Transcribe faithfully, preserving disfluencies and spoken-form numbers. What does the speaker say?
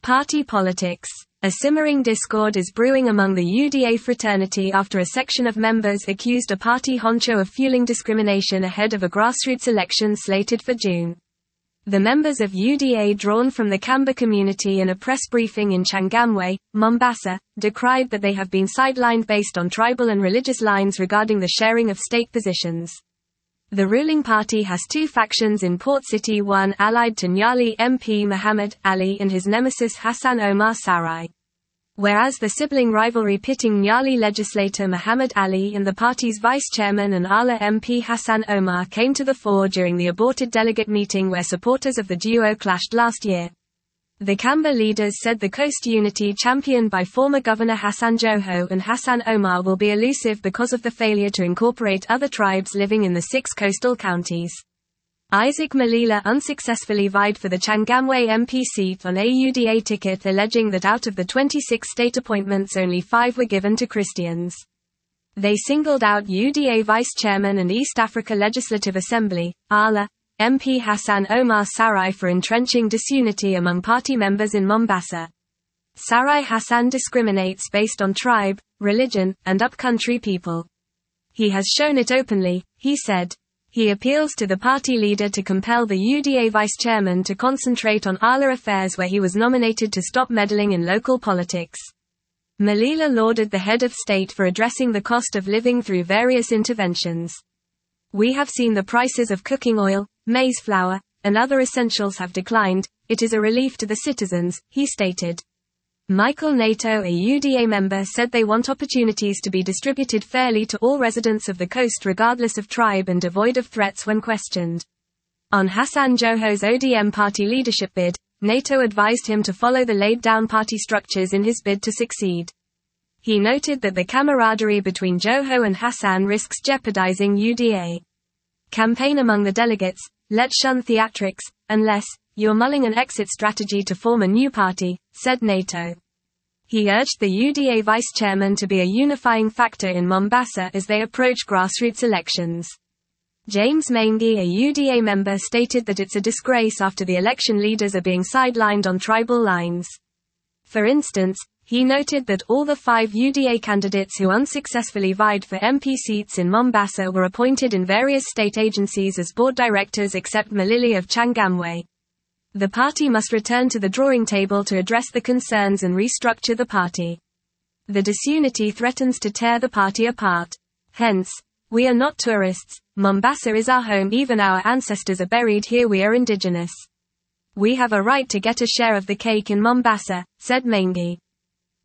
Party politics. A simmering discord is brewing among the U D A fraternity after a section of members accused a party honcho of fueling discrimination ahead of a grassroots election slated for June. The members of U D A drawn from the Kamba community in a press briefing in Changamwe, Mombasa, decried that they have been sidelined based on tribal and religious lines regarding the sharing of state positions. The ruling party has two factions in Port City, one allied to Nyali M P Muhammad Ali and his nemesis Hassan Omar Sarai. Whereas the sibling rivalry pitting Nyali legislator Muhammad Ali and the party's vice chairman and Ala M P Hassan Omar came to the fore during the aborted delegate meeting where supporters of the duo clashed last year. The Kamba leaders said the coast unity championed by former Governor Hassan Joho and Hassan Omar will be elusive because of the failure to incorporate other tribes living in the six coastal counties. Isaac Malila unsuccessfully vied for the Changamwe M P seat on a U D A ticket, alleging that out of the twenty-six state appointments only five were given to Christians. They singled out U D A Vice Chairman and East Africa Legislative Assembly, Ala, M P Hassan Omar Sarai for entrenching disunity among party members in Mombasa. Sarai Hassan discriminates based on tribe, religion, and upcountry people. He has shown it openly, he said. He appeals to the party leader to compel the U D A vice chairman to concentrate on Ala affairs where he was nominated to stop meddling in local politics. Malila lauded the head of state for addressing the cost of living through various interventions. We have seen the prices of cooking oil, maize flour, and other essentials have declined. It is a relief to the citizens, he stated. Michael Nato, a U D A member, said they want opportunities to be distributed fairly to all residents of the coast regardless of tribe and devoid of threats when questioned. On Hassan Joho's O D M party leadership bid, Nato advised him to follow the laid-down party structures in his bid to succeed. He noted that the camaraderie between Joho and Hassan risks jeopardizing U D A campaign among the delegates. Let's shun theatrics, unless you're mulling an exit strategy to form a new party, said Nato. He urged the U D A vice chairman to be a unifying factor in Mombasa as they approach grassroots elections. James Maingi, a U D A member, stated that it's a disgrace after the election leaders are being sidelined on tribal lines. For instance, he noted that all the five U D A candidates who unsuccessfully vied for M P seats in Mombasa were appointed in various state agencies as board directors except Malili of Changamwe. The party must return to the drawing table to address the concerns and restructure the party. The disunity threatens to tear the party apart. Hence, we are not tourists, Mombasa is our home, even our ancestors are buried here, we are indigenous. We have a right to get a share of the cake in Mombasa, said Maingi.